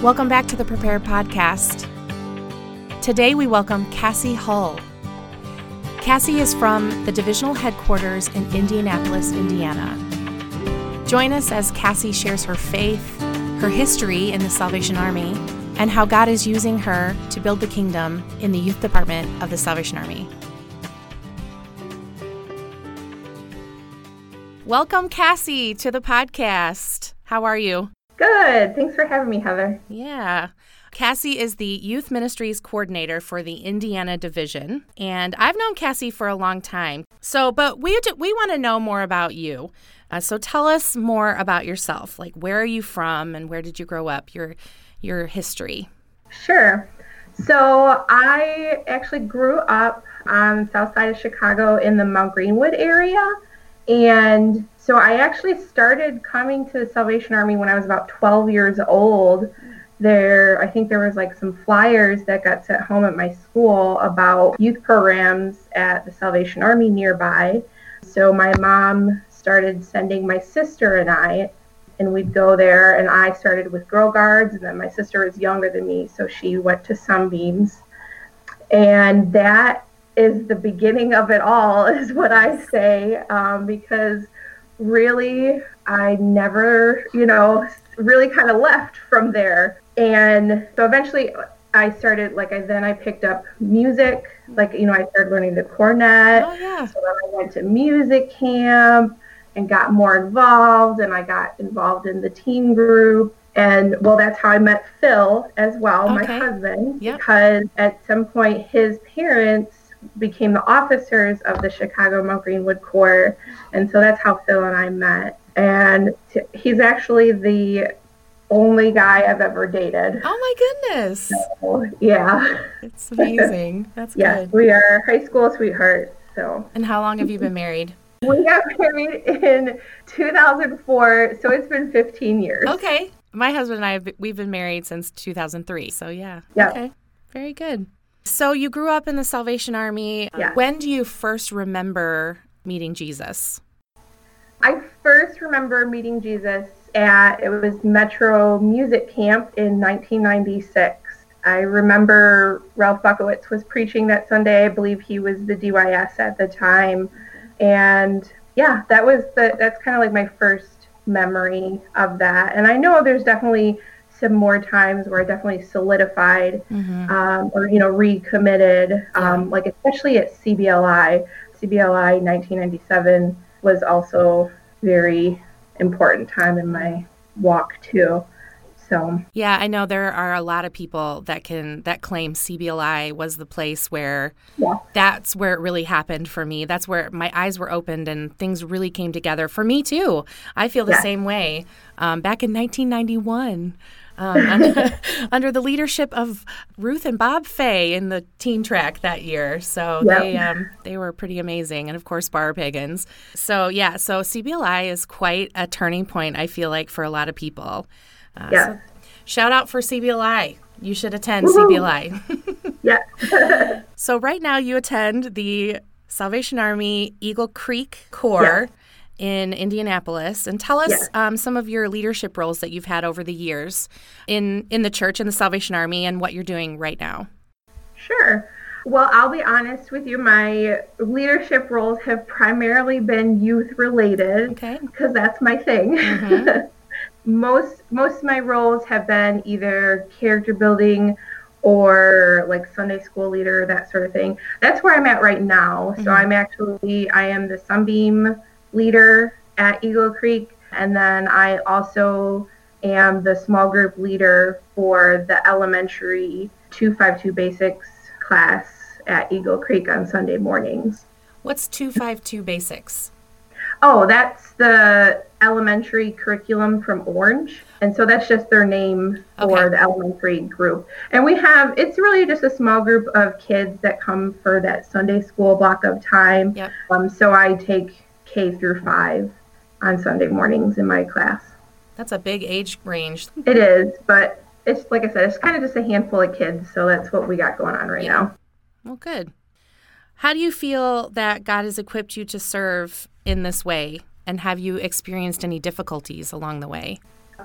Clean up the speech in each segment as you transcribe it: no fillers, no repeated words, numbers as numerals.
Welcome back to the Prepare Podcast. Today we welcome Cassie Hull. Cassie is from the divisional headquarters in Indianapolis, Indiana. Join us as Cassie shares her faith, her history in the Salvation Army, and how God is using her to build the kingdom in the youth department of the Salvation Army. Welcome, Cassie, to the podcast. How are you? Good. Thanks for having me, Heather. Yeah. Cassie is the Youth Ministries Coordinator for the Indiana Division, and I've known Cassie for a long time. But we want to know more about you. So tell us more about yourself. Like, where are you from, and where did you grow up? Your history. Sure. So I actually grew up on the south side of Chicago in the Mount Greenwood area. And so I actually started coming to the Salvation Army when I was about 12 years old. I think there was like some flyers that got sent home at my school about youth programs at the Salvation Army nearby. So my mom started sending my sister and we'd go there, and I started with Girl Guards, and then my sister was younger than me, so she went to Sunbeams. And that is the beginning of it all, is what I say, because really I never, really kind of left from there. And so eventually I started, I picked up music, I started learning the cornet. Oh, yeah. So then I went to music camp and got more involved, and I got involved in the teen group. And that's how I met Phil as well, my husband, because at some point his parents became the officers of the Chicago Mount Greenwood Corps. And so that's how Phil and I met. And he's actually the only guy I've ever dated. Oh my goodness. So, yeah. It's amazing. That's good. Yes, we are high school sweethearts. So. And how long have you been married? We got married in 2004, so it's been 15 years. Okay. My husband and I, we've been married since 2003, so yeah. Yep. Okay. Very good. So you grew up in the Salvation Army. Yeah. When do you first remember meeting Jesus? I first remember meeting Jesus it was Metro Music Camp in 1996. I remember Ralph Buckowitz was preaching that Sunday. I believe he was the DYS at the time. And yeah, that's kind of like my first memory of that. And I know there's definitely some more times where I definitely solidified or recommitted, especially at CBLI. CBLI 1997 was also very important time in my walk too. So yeah, I know there are a lot of people that claim CBLI was the place where that's where it really happened for me. That's where my eyes were opened and things really came together for me too. I feel the same way. Back in 1991, under the leadership of Ruth and Bob Fay in the teen track that year. So they were pretty amazing. And of course, Barb Higgins. So so CBLI is quite a turning point, I feel like, for a lot of people. So shout out for CBLI. You should attend CBLI. Yeah. So right now you attend the Salvation Army Eagle Creek Corps in Indianapolis. And tell us some of your leadership roles that you've had over the years in the church, in the Salvation Army, and what you're doing right now. Sure. Well, I'll be honest with you. My leadership roles have primarily been youth related because that's my thing. Mm-hmm. Most of my roles have been either character building or like Sunday school leader, that sort of thing. That's where I'm at right now. Mm-hmm. So I am the Sunbeam leader at Eagle Creek, and then I also am the small group leader for the elementary 252 basics class at Eagle Creek on Sunday mornings. What's 252 basics? Oh, that's the elementary curriculum from Orange. And so that's just their name for the elementary group. And it's really just a small group of kids that come for that Sunday school block of time. Yep. So I take K through 5 on Sunday mornings in my class. That's a big age range. It is, but it's like I said, it's kind of just a handful of kids. So that's what we got going on right now. Well, good. How do you feel that God has equipped you to serve in this way? And have you experienced any difficulties along the way?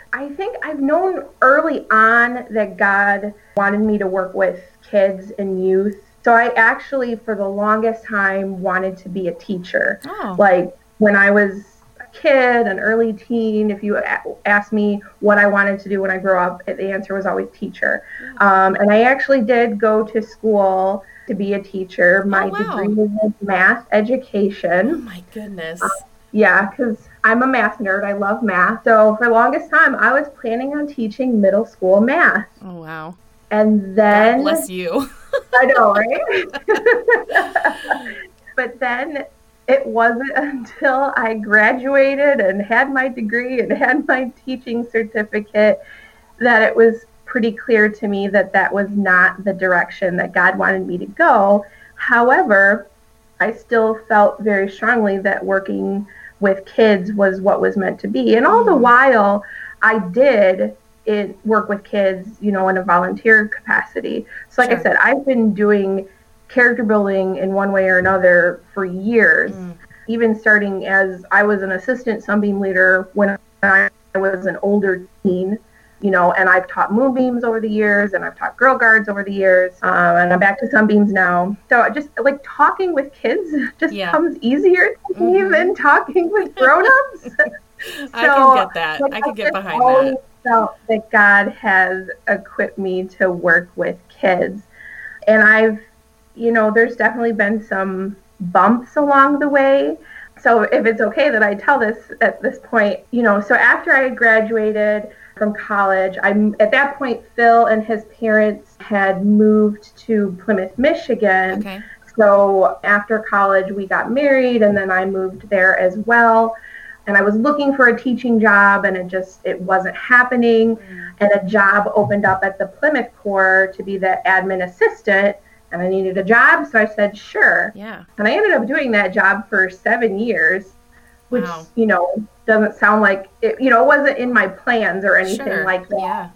I think I've known early on that God wanted me to work with kids and youth. So I actually, for the longest time, wanted to be a teacher. Oh. Like when I was a kid, an early teen, if you asked me what I wanted to do when I grew up, the answer was always teacher. And I actually did go to school to be a teacher. My degree was in math education. Oh my goodness. Yeah, because I'm a math nerd. I love math. So for the longest time, I was planning on teaching middle school math. Oh, wow. And then... God bless you. I know, right? But then it wasn't until I graduated and had my degree and had my teaching certificate that it was pretty clear to me that that was not the direction that God wanted me to go. However, I still felt very strongly that working with kids was what was meant to be. And all the while, I did work with kids, in a volunteer capacity. So like I said, I've been doing character building in one way or another for years, even starting as I was an assistant Sunbeam leader when I was an older teen. And I've taught Moonbeams over the years, and I've taught Girl Guards over the years, and I'm back to Sunbeams now. So just like talking with kids just comes easier to me than talking with grown-ups. I can get that. I can get behind that. Felt that God has equipped me to work with kids. And I've, there's definitely been some bumps along the way. So if it's okay that I tell this at this point, so after I graduated from college, at that point, Phil and his parents had moved to Plymouth, Michigan. Okay. So after college, we got married, and then I moved there as well. And I was looking for a teaching job, and it wasn't happening. And a job opened up at the Plymouth Corps to be the admin assistant, and I needed a job, so I said, sure. Yeah. And I ended up doing that job for 7 years, which, wow. Doesn't sound like it, it wasn't in my plans or anything like that. Yeah.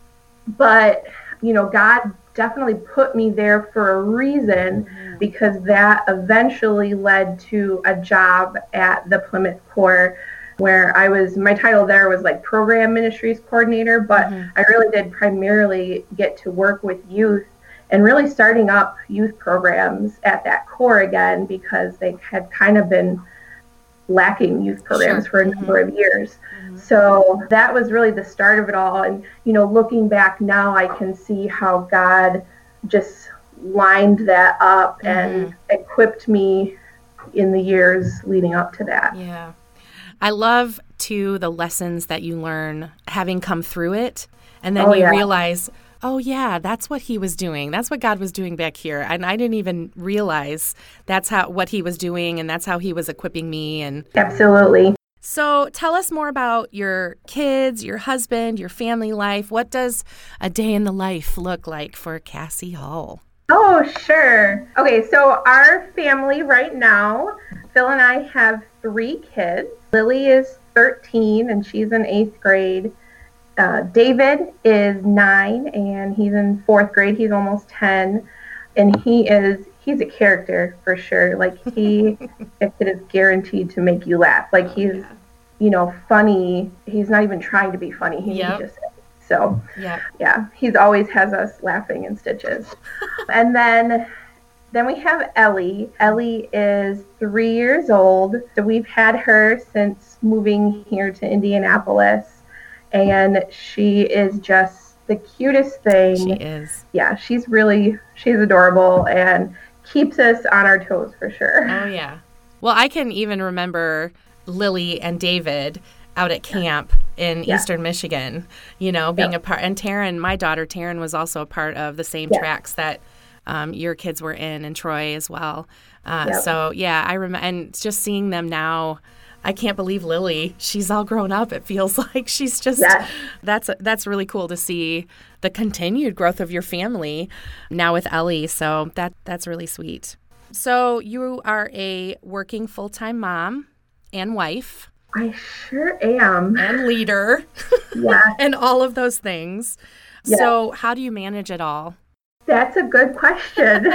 But, God definitely put me there for a reason, because that eventually led to a job at the Plymouth Corps where my title there was like program ministries coordinator, but I really did primarily get to work with youth and really starting up youth programs at that Corps again, because they had kind of been lacking youth programs for a number of years. So that was really the start of it all. And, looking back now, I can see how God just lined that up and equipped me in the years leading up to that. Yeah. I love, too, the lessons that you learn having come through it. And then you realize, oh, yeah, that's what he was doing. That's what God was doing back here. And I didn't even realize that's what he was doing, and that's how he was equipping me. And absolutely. So tell us more about your kids, your husband, your family life. What does a day in the life look like for Cassie Hull? Oh, sure. Okay, so our family right now, Phil and I have 3 kids. Lily is 13, and she's in 8th grade. David is 9, and he's in 4th grade. He's almost 10, and he's a character for sure. Like it is guaranteed to make you laugh. Like he's, funny. He's not even trying to be funny. He just is. So yeah, he's always has us laughing in stitches. And then we have Ellie. Ellie is 3 years old. So we've had her since moving here to Indianapolis. And she is just the cutest thing. She is. Yeah, she's adorable and keeps us on our toes for sure. Oh, yeah. Well, I can even remember Lily and David out at camp in Eastern Michigan, being a part. And Taryn, my daughter Taryn, was also a part of the same tracks that your kids were in, and Troy as well. So, yeah, I remember. And just seeing them now, I can't believe Lily. She's all grown up. It feels like she's just, that's really cool to see the continued growth of your family now with Ellie. So that's really sweet. So you are a working full-time mom and wife. I sure am. And leader. Yeah. And all of those things. Yeah. So how do you manage it all? That's a good question.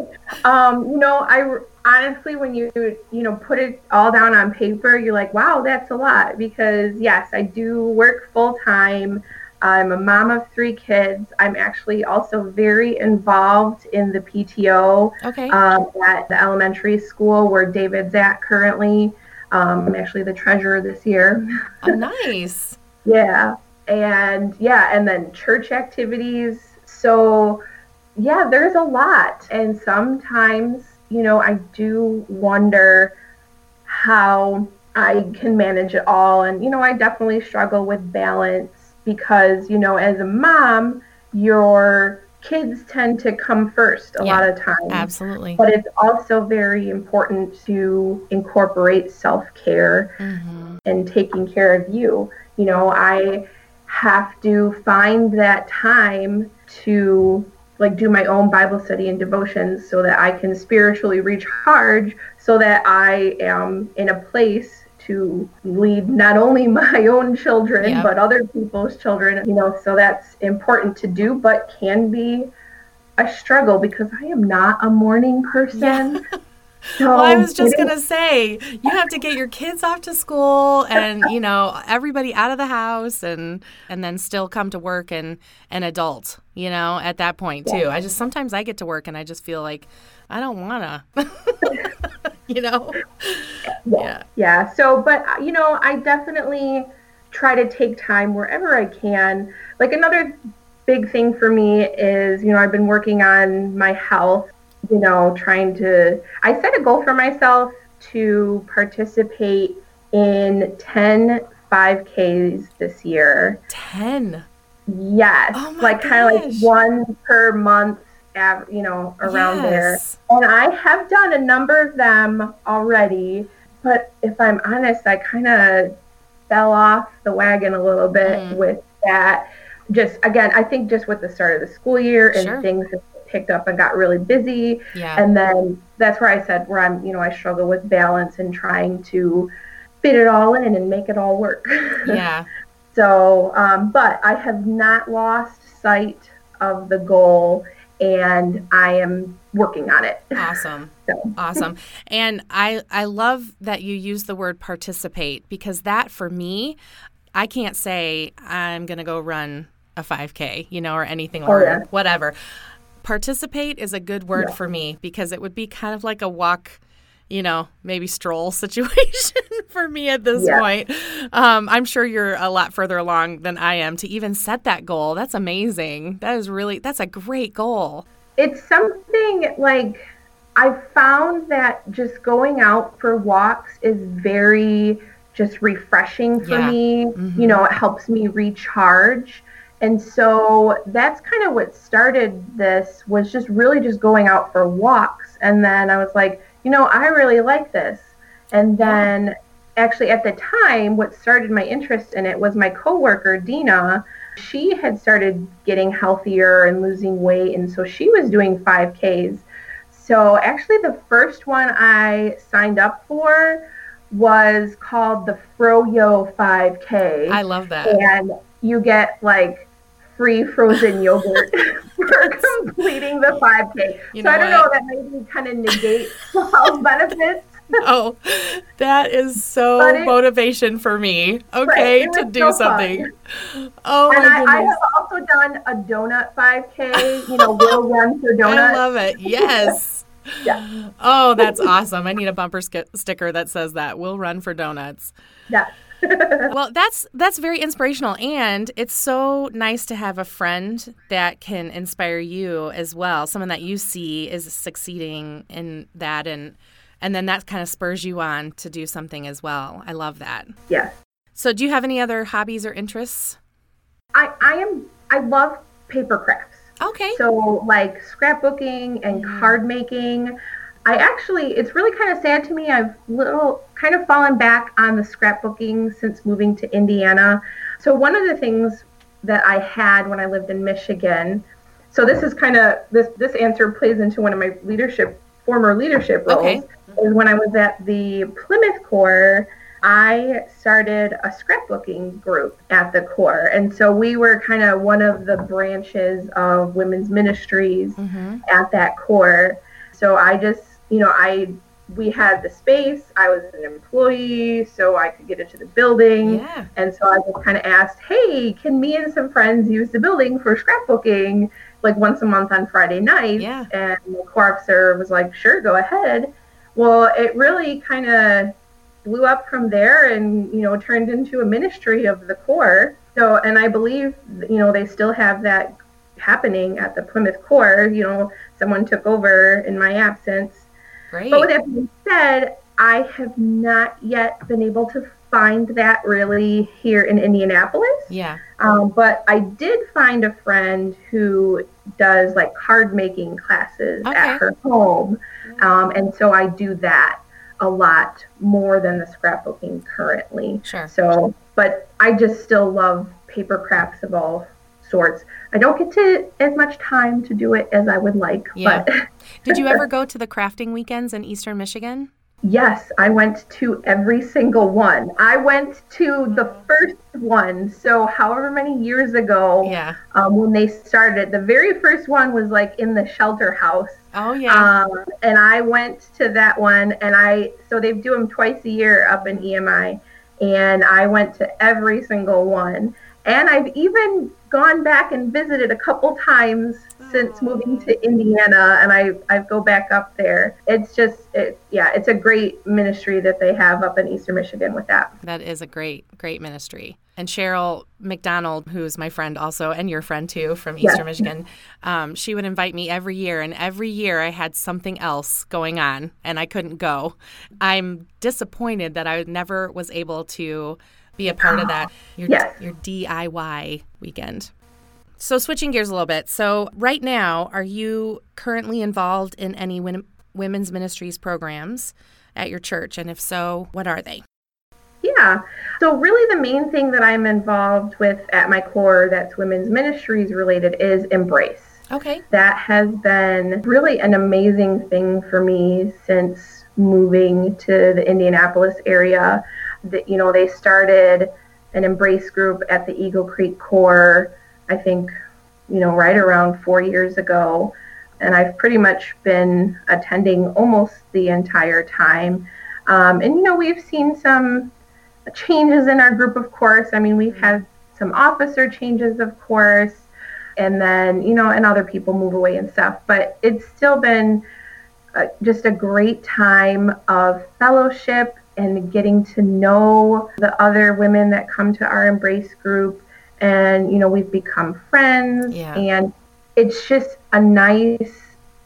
I honestly, when you put it all down on paper, you're like, wow, that's a lot. Because yes, I do work full time. I'm a mom of 3 kids. I'm actually also very involved in the PTO at the elementary school where David's at currently. I'm actually the treasurer this year. Oh, nice. Yeah. And then church activities. So yeah, there's a lot. And sometimes, I do wonder how I can manage it all. And, I definitely struggle with balance because, as a mom, your kids tend to come first a lot of times. Absolutely. But it's also very important to incorporate self-care and taking care of you. I have to find that time to do my own Bible study and devotions so that I can spiritually recharge so that I am in a place to lead not only my own children, but other people's children, so that's important to do, but can be a struggle because I am not a morning person. Yeah. So well, I was just going to say, you have to get your kids off to school and, everybody out of the house and then still come to work and an adult, at that point too. Sometimes I get to work and I just feel like I don't want to, Yeah. So, but, I definitely try to take time wherever I can. Like another big thing for me is, I've been working on my health. I set a goal for myself to participate in 10 5Ks this year. 10? Yes. Oh kind of like one per month, around there. And I have done a number of them already, but if I'm honest, I kind of fell off the wagon a little bit with that. I think just with the start of the school year and things picked up and got really busy. Yeah. And then that's where I said where I'm, I struggle with balance and trying to fit it all in and make it all work. Yeah. So, but I have not lost sight of the goal and I am working on it. Awesome. Awesome. And I love that you use the word participate because that for me, I can't say I'm going to go run a 5K, or anything or whatever. Participate is a good word for me because it would be kind of like a walk, maybe stroll situation for me at this point. I'm sure you're a lot further along than I am to even set that goal. That's amazing. That's a great goal. It's something like I found that just going out for walks is very just refreshing for me. It helps me recharge. And so that's kind of what started this was just really just going out for walks. And then I was like, I really like this. And then actually at the time, what started my interest in it was my coworker, Dina. She had started getting healthier and losing weight. And so she was doing 5Ks. So actually the first one I signed up for was called the Froyo 5K. I love that. And you get free frozen yogurt for completing the 5K. I don't know, that maybe kind of negates the health benefits. Oh, that is so motivation for me. Okay, to do something. Fun. Oh, and my goodness. I have also done a donut 5K, We'll Run for Donuts. I love it. Yes. Yeah. Oh, that's awesome. I need a bumper sticker that says that. We'll run for donuts. Yeah. Well, that's very inspirational, and it's so nice to have a friend that can inspire you as well, someone that you see is succeeding in that, and then that kind of spurs you on to do something as well. I love that. Yes. So do you have any other hobbies or interests? I love paper crafts. Okay. So scrapbooking and card making. It's really kind of sad to me. I've kind of fallen back on the scrapbooking since moving to Indiana. So one of the things that I had when I lived in Michigan, so this is kind of, this answer plays into one of my former leadership roles, is when I was at the Plymouth Corps, I started a scrapbooking group at the Core. And so we were kind of one of the branches of women's ministries at that Core. So I just, we had the space. I was an employee, so I could get into the building. Yeah. And so I just kind of asked, hey, can me and some friends use the building for scrapbooking like once a month on Friday nights? Yeah. And the Core officer was like, sure, go ahead. Well, it really kind of blew up from there and, turned into a ministry of the Core. So, and I believe, they still have that happening at the Plymouth Core. Someone took over in my absence. Great. But with that being said, I have not yet been able to find that really here in Indianapolis. Yeah. But I did find a friend who does like card making classes at her home. And so I do that a lot more than the scrapbooking currently. Sure. So, but I just still love paper crafts of all sorts. I don't get to as much time to do it as I would like. Yeah. But Did you ever go to the crafting weekends in Eastern Michigan? Yes, I went to every single one. I went to the first one. So however many years ago, when they started, the very first one was like in the shelter house. Oh, yeah. And I went to that one, and so they do them twice a year up in EMI, and I went to every single one. And I've even gone back and visited a couple times since moving to Indiana, and I go back up there. It's just, it's a great ministry that they have up in Eastern Michigan with that. That is a great ministry. And Cheryl McDonald, who's my friend also, and your friend too, from Eastern Michigan, she would invite me every year, and every year I had something else going on, and I couldn't go. I'm disappointed that I never was able to be a part of that, your DIY weekend. So switching gears a little bit. So right now, are you currently involved in any women's ministries programs at your church? And if so, what are they? Yeah. So really the main thing that I'm involved with at my core that's women's ministries related is Embrace. Okay. That has been really an amazing thing for me since moving to the Indianapolis area. They started an Embrace group at the Eagle Creek Core, I think, right around 4 years ago. And I've pretty much been attending almost the entire time. And we've seen some changes in our group, of course. I mean, we've had some officer changes, of course, and then, and other people move away and stuff. But it's still been just a great time of fellowship and getting to know the other women that come to our Embrace group. And, we've become friends. Yeah. And it's just a nice,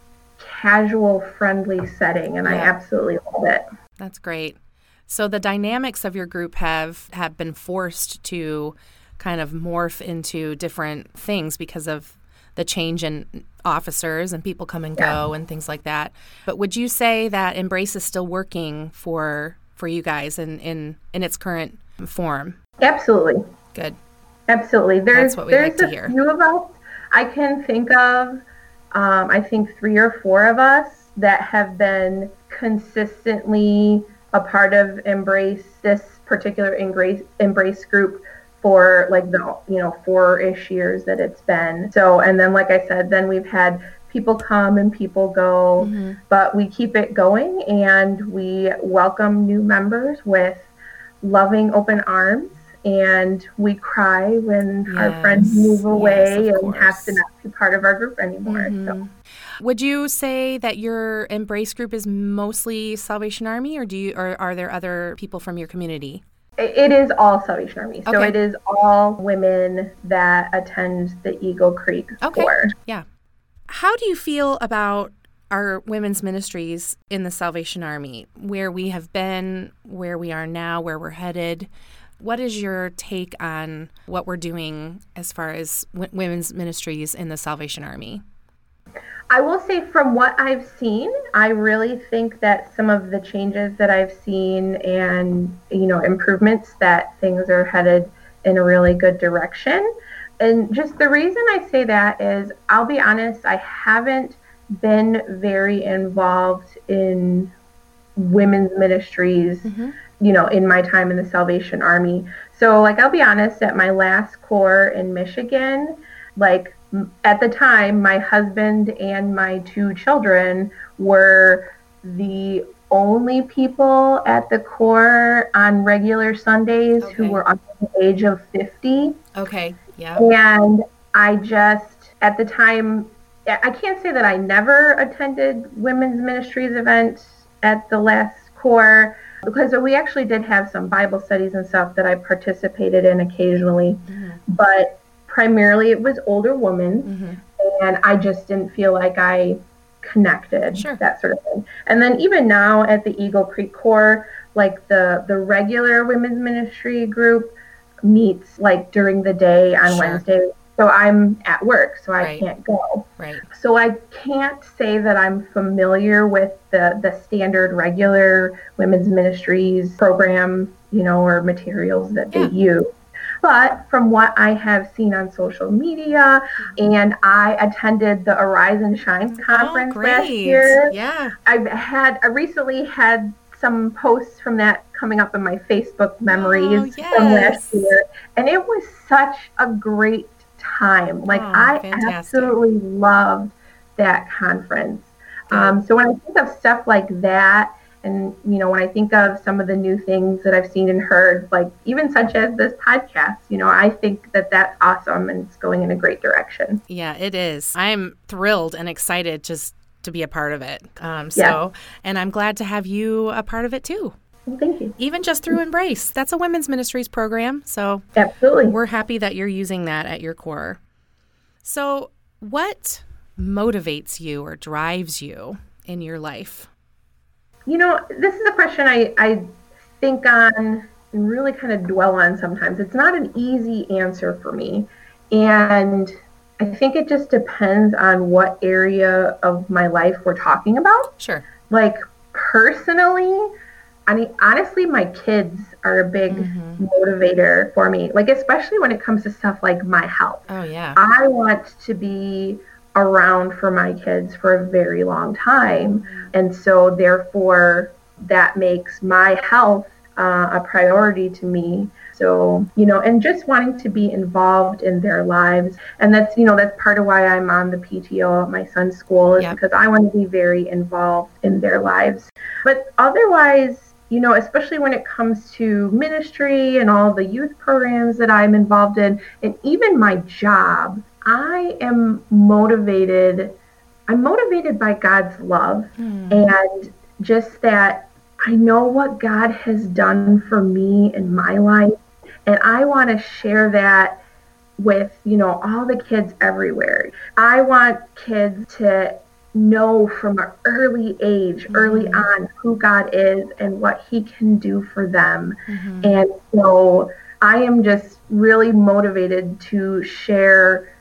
casual, friendly setting. And I absolutely love it. That's great. So the dynamics of your group have been forced to kind of morph into different things because of the change in officers and people come and go and things like that. But would you say that Embrace is still working for you guys in its current form? Absolutely. Good. Absolutely. There's what we like to hear. A few of us I can think of, I think 3 or 4 of us that have been consistently a part of Embrace, this particular Embrace group for like the 4-ish years that it's been. So, and then like I said, then we've had people come and people go, but we keep it going and we welcome new members with loving open arms, and we cry when our friends move away and have to not be part of our group anymore. So. Would you say that your Embrace group is mostly Salvation Army, or are there other people from your community? It is all Salvation Army. So it is all women that attend the Eagle Creek Core. Yeah. How do you feel about our women's ministries in the Salvation Army, where we have been, where we are now, where we're headed? What is your take on what we're doing as far as women's ministries in the Salvation Army? I will say from what I've seen, I really think that some of the changes that I've seen and, improvements, that things are headed in a really good direction. And just the reason I say that is, I'll be honest, I haven't been very involved in women's ministries in my time in the Salvation Army. So like, I'll be honest, at my last corps in Michigan, like at the time, my husband and my 2 children were the only people at the corps on regular Sundays who were under the age of 50. Okay, yeah. And I just, at the time, I can't say that I never attended women's ministries events at the last corps, because we actually did have some Bible studies and stuff that I participated in occasionally, but primarily it was older women, and I just didn't feel like I connected, that sort of thing. And then even now at the Eagle Creek Corps, like the regular women's ministry group meets like during the day on Wednesday. So I'm at work, so I can't go. Right. So I can't say that I'm familiar with the standard regular women's ministries program, or materials that they use. But from what I have seen on social media, and I attended the Arise and Shine conference last year. Yeah. I recently had some posts from that coming up in my Facebook memories from last year. And it was such a great time. Like, I absolutely loved that conference. So when I think of stuff like that, and, when I think of some of the new things that I've seen and heard, like even such as this podcast, I think that that's awesome and it's going in a great direction. Yeah, it is. I'm thrilled and excited just to be a part of it. And I'm glad to have you a part of it too. Well, thank you. Even just through Embrace. That's a women's ministries program. So absolutely, we're happy that you're using that at your core. So what motivates you or drives you in your life? This is a question I think on and really kind of dwell on sometimes. It's not an easy answer for me. And I think it just depends on what area of my life we're talking about. Sure. Like, personally, I mean, honestly, my kids are a big motivator for me. Like, especially when it comes to stuff like my health. Oh, yeah. I want to be around for my kids for a very long time. And so therefore that makes my health a priority to me. So, and just wanting to be involved in their lives. And that's, that's part of why I'm on the PTO at my son's school, is because I want to be very involved in their lives. But otherwise, especially when it comes to ministry and all the youth programs that I'm involved in, and even my job, I am motivated. I'm motivated by God's love and just that I know what God has done for me in my life. And I want to share that with, all the kids everywhere. I want kids to know from an early age, early on, who God is and what he can do for them. And so I am just really motivated to share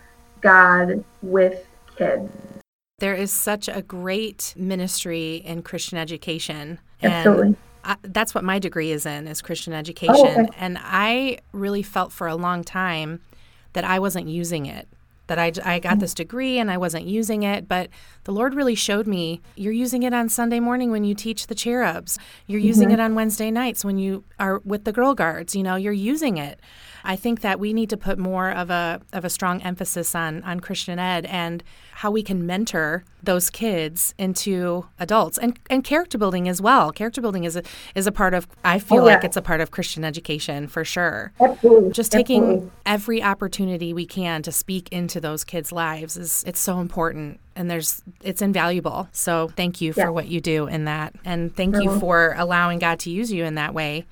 God with kids. There is such a great ministry in Christian education. Absolutely. And that's what my degree is in, is Christian education. Oh, okay. And I really felt for a long time that I wasn't using it, that I got this degree and I wasn't using it. But the Lord really showed me, you're using it on Sunday morning when you teach the cherubs. You're using it on Wednesday nights when you are with the Girl Guards. You're using it. I think that we need to put more of a strong emphasis on Christian ed and how we can mentor those kids into adults and character building as well. Character building is a part of, I feel like it's a part of Christian education for sure. Absolutely. Just taking every opportunity we can to speak into those kids' lives it's so important, and it's invaluable. So thank you for what you do in that, and thank you for allowing God to use you in that way.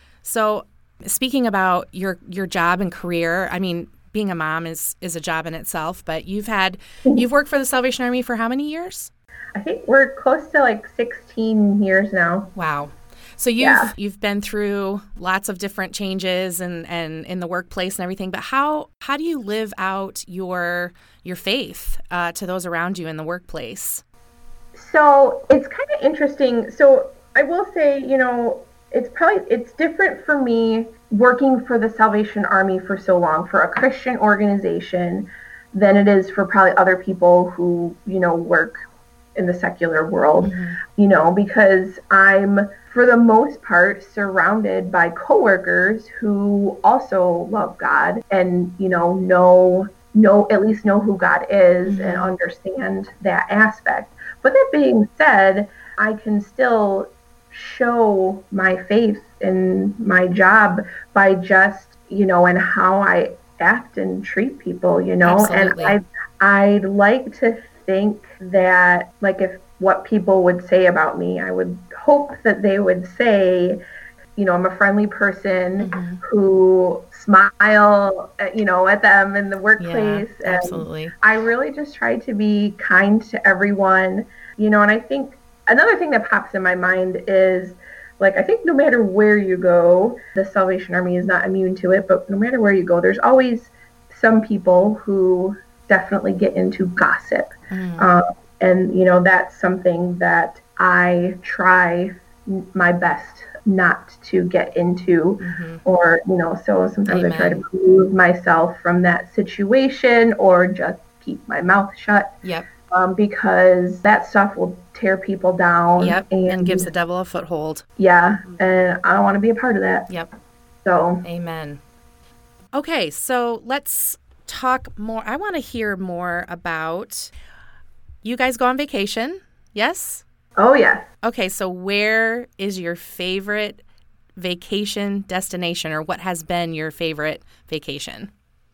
So speaking about your job and career, I mean, being a mom is a job in itself, but you've worked for the Salvation Army for how many years? I think we're close to like 16 years now. Wow. So you've been through lots of different changes and in the workplace and everything, but how do you live out your faith to those around you in the workplace? So it's kind of interesting. So I will say, it's different for me working for the Salvation Army for so long, for a Christian organization, than it is for probably other people who, work in the secular world, because I'm for the most part, surrounded by coworkers who also love God and, at least know who God is and understand that aspect. But that being said, I can still show my faith in my job by just, and how I act and treat people, Absolutely. And I'd like to think that, like, if what people would say about me, I would hope that they would say, I'm a friendly person who smile, at them in the workplace. Yeah, absolutely. And I really just try to be kind to everyone, and I think another thing that pops in my mind is, like, I think no matter where you go, the Salvation Army is not immune to it, but no matter where you go, there's always some people who definitely get into gossip. And, that's something that I try my best not to get into, or, so sometimes I try to remove myself from that situation or just keep my mouth shut. Yep. Because that stuff will tear people down. Yep. And gives the devil a foothold. Yeah. And I don't want to be a part of that. Yep. So. Amen. Okay. So let's talk more. I want to hear more about, you guys go on vacation. Yes? Oh, yeah. Okay. So where is your favorite vacation destination, or what has been your favorite vacation?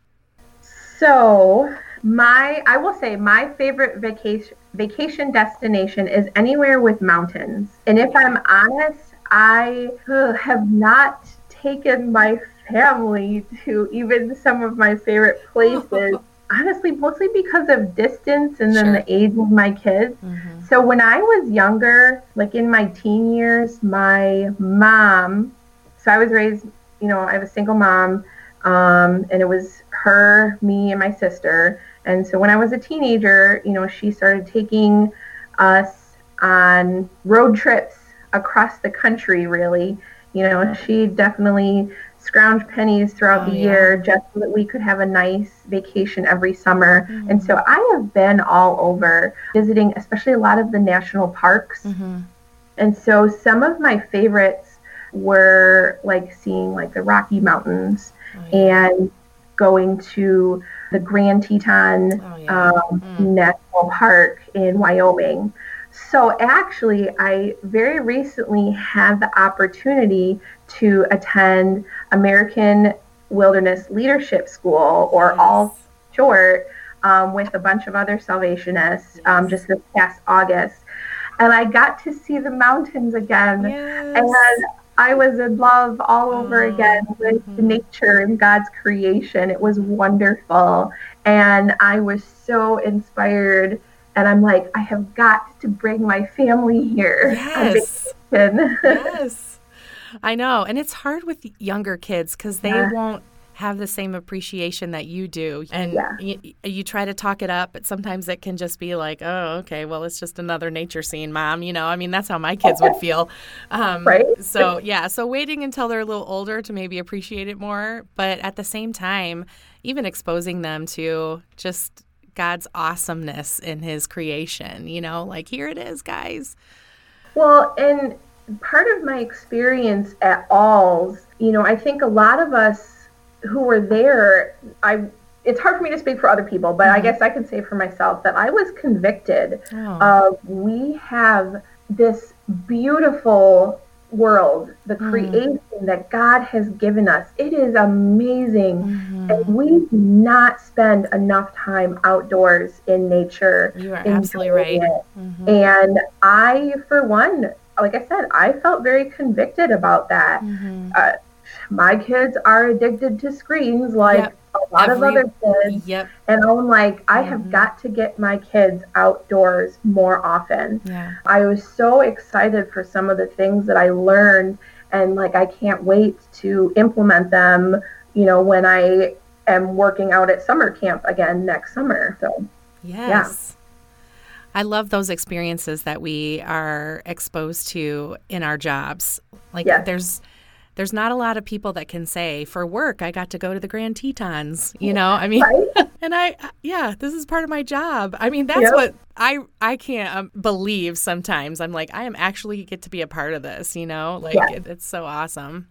So I will say my favorite vacation destination is anywhere with mountains. And if I'm honest, I have not taken my family to even some of my favorite places. Honestly, mostly because of distance and then the age of my kids. So when I was younger, like in my teen years, my mom, so I was raised, I was a single mom, and it was her, me, and my sister. And so when I was a teenager, she started taking us on road trips across the country, really. She definitely scrounged pennies throughout the year just so that we could have a nice vacation every summer. And so I have been all over visiting, especially a lot of the national parks. And so some of my favorites were like seeing like the Rocky Mountains and going to the Grand Teton National Park in Wyoming. So actually, I very recently had the opportunity to attend American Wilderness Leadership School, or all short, with a bunch of other Salvationists just this past August. And I got to see the mountains again. And I was in love all over again with nature and God's creation. It was wonderful. And I was so inspired. And I'm like, I have got to bring my family here. Yes. I know. And it's hard with younger kids because they won't have the same appreciation that you do. And you try to talk it up, but sometimes it can just be like, oh, okay, well, it's just another nature scene, Mom. I mean, that's how my kids would feel. Right. So, so waiting until they're a little older to maybe appreciate it more. But at the same time, even exposing them to just God's awesomeness in his creation, like, here it is, guys. Well, and part of my experience at Alls, I think a lot of us who were there, it's hard for me to speak for other people, but I guess I could say for myself that I was convicted of, we have this beautiful world, the creation that God has given us. It is amazing. And we do not spend enough time outdoors in nature. You are absolutely right. And I, for one, like I said, I felt very convicted about that. My kids are addicted to screens like a lot of other kids. And I'm like, I have got to get my kids outdoors more often. I was so excited for some of the things that I learned, and like, I can't wait to implement them, when I am working out at summer camp again next summer. So, I love those experiences that we are exposed to in our jobs. Like, there's not a lot of people that can say, for work, I got to go to the Grand Tetons, I mean, And this is part of my job. I mean, that's what I can't believe sometimes. I'm like, I am actually get to be a part of this, it's so awesome.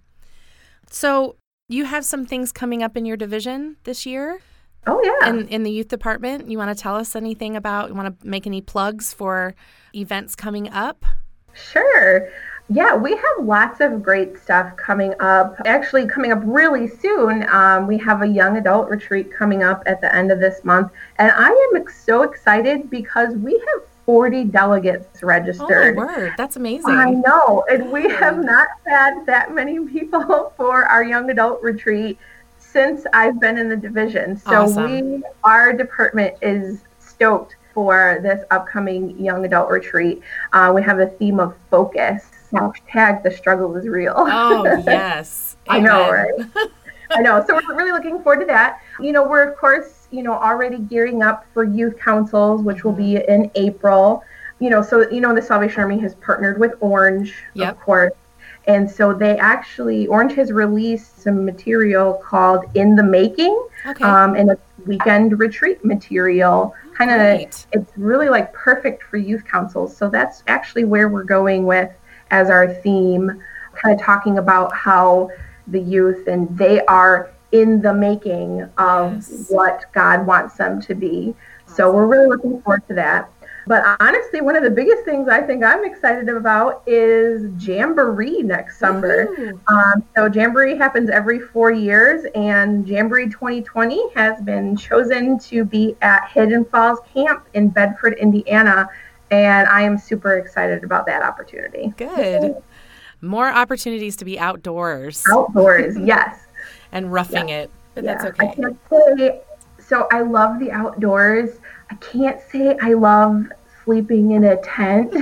So you have some things coming up in your division this year? Oh, yeah. In the youth department. You want to tell us anything about, you want to make any plugs for events coming up? Sure. Yeah, we have lots of great stuff coming up. Actually, coming up really soon, we have a young adult retreat coming up at the end of this month. And I am so excited because we have 40 delegates registered. Oh, my word. That's amazing. I know. And we have not had that many people for our young adult retreat since I've been in the division. So awesome. Our department is stoked for this upcoming young adult retreat. We have a theme of focus. Hashtag the struggle is real. Oh, yes. I know, right? I know. So we're really looking forward to that. We're, of course, already gearing up for youth councils, which will be in April. The Salvation Army has partnered with Orange, of course. And so Orange has released some material called In the Making, and a weekend retreat material. It's really like perfect for youth councils. So that's actually where we're going with as our theme, kind of talking about how the youth and they are in the making of what God wants them to be. So we're really looking forward to that. But honestly, one of the biggest things I think I'm excited about is Jamboree next summer. So Jamboree happens every 4 years, and Jamboree 2020 has been chosen to be at Hidden Falls Camp in Bedford, Indiana. And I am super excited about that opportunity. Good. More opportunities to be outdoors. Outdoors, yes. And roughing it, but that's okay. I can't say, so I love the outdoors. I can't say I love sleeping in a tent.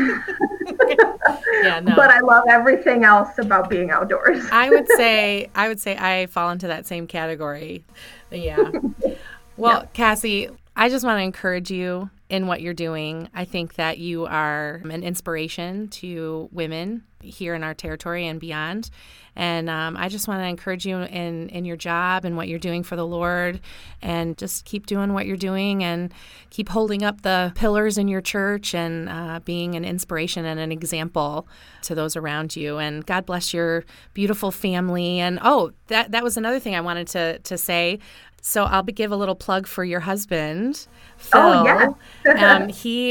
But I love everything else about being outdoors. I would say I fall into that same category. Yeah. Well, Cassie, I just want to encourage you in what you're doing. I think that you are an inspiration to women here in our territory and beyond. And I just want to encourage you in your job and what you're doing for the Lord, and just keep doing what you're doing and keep holding up the pillars in your church and being an inspiration and an example to those around you. And God bless your beautiful family. And that was another thing I wanted to say. So I'll give a little plug for your husband, Phil. Oh, yeah.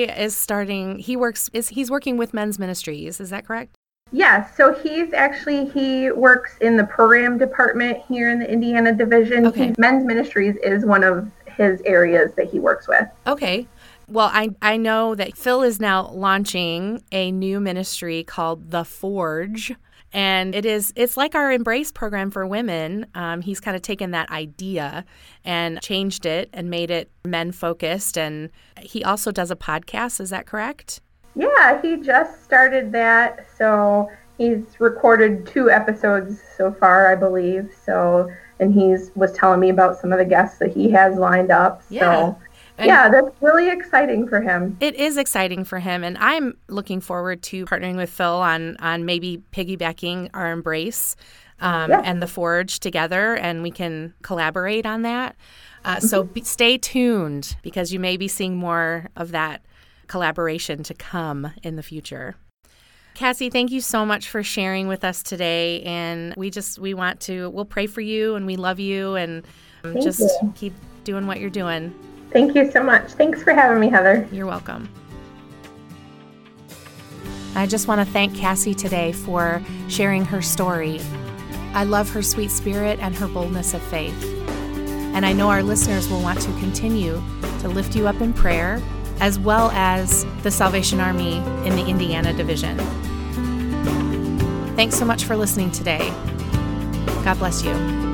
He's working with Men's Ministries. Is that correct? Yeah, so he works in the program department here in the Indiana division. Okay. Men's Ministries is one of his areas that he works with. Okay. Well, I know that Phil is now launching a new ministry called The Forge. And it's like our Embrace program for women. He's kind of taken that idea and changed it and made it men focused. And he also does a podcast. Is that correct? Yeah, he just started that. So he's recorded 2 episodes so far, I believe. So, and was telling me about some of the guests that he has lined up. Yeah. So that's really exciting for him. It is exciting for him, and I'm looking forward to partnering with Phil on maybe piggybacking our Embrace and the Forge together, and we can collaborate on that. So stay tuned, because you may be seeing more of that collaboration to come in the future. Cassie, thank you so much for sharing with us today, and we'll pray for you, and we love you, and keep doing what you're doing. Thank you so much. Thanks for having me, Heather. You're welcome. I just want to thank Cassie today for sharing her story. I love her sweet spirit and her boldness of faith. And I know our listeners will want to continue to lift you up in prayer, as well as the Salvation Army in the Indiana division. Thanks so much for listening today. God bless you.